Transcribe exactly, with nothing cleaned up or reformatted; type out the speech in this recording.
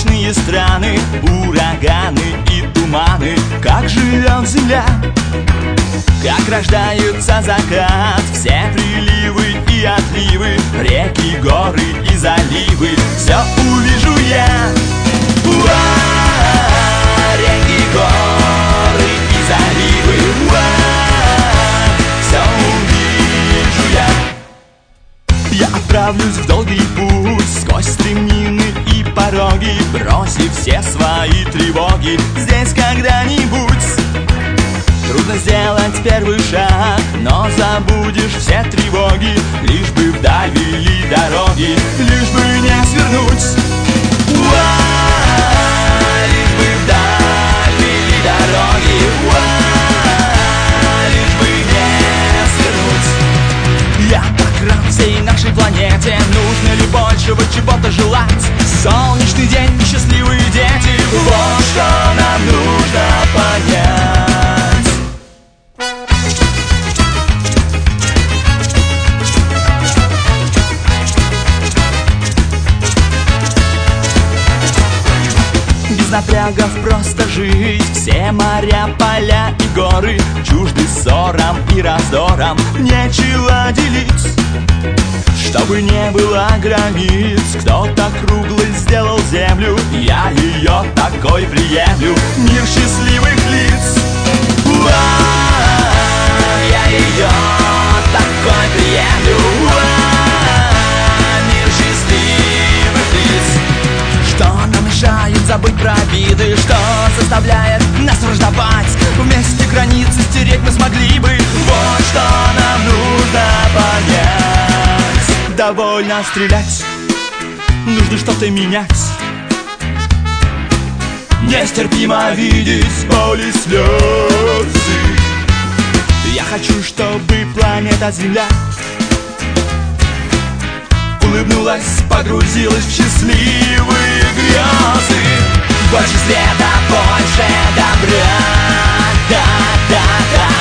солнечные страны, ураганы и туманы. Как живет земля, как рождается закат, все приливы и отливы, реки, горы и заливы. Все увижу я. Уа, реки, горы и заливы. Уа, все увижу я. Я отправлюсь в долгий путь сквозь стремнины и пороги, бросив все свои тревоги. Здесь когда-нибудь трудно сделать первый шаг, но забудешь все тревоги, лишь бы вдаль вели дороги, лишь бы не свернуть. Уа, лишь бы вдаль вели дороги. Уа, лишь бы не свернуть. Я так рад всей нашей планете. Нужно ли большего чего-то желать? Солнечный день и счастливые дети, вот что нам нужно понять. Без напрягов просто жить, все моря, поля и горы чужды ссорам и раздорам, нечего делить. Чтобы не было границ, кто-то круглый сделал землю, я ее такой приемлю, мир счастливых лиц. Уа, я ее такой приемлю. Уа, мир счастливых лиц. Что нам мешает забыть про обиды, что заставляет нас враждовать? Вместе границы стереть мы смогли бы, вот что нам нужно понять. Довольно стрелять, нужно что-то менять. Нестерпимо видеть боли, слезы. Я хочу, чтобы планета Земля улыбнулась, погрузилась в счастливые грезы. Больше света, больше добра, да, да, да.